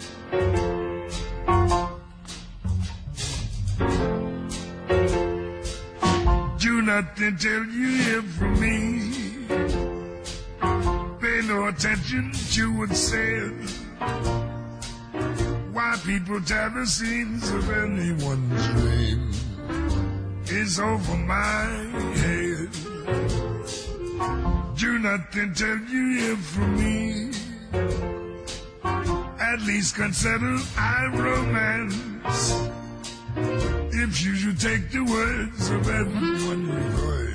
Do nothing till you hear from me. Pay no attention to what's said. Why people tell the scenes of anyone's dream is over my head. Do nothing till you hear from me. At least consider I romance. If you should take the words of everyone you've heard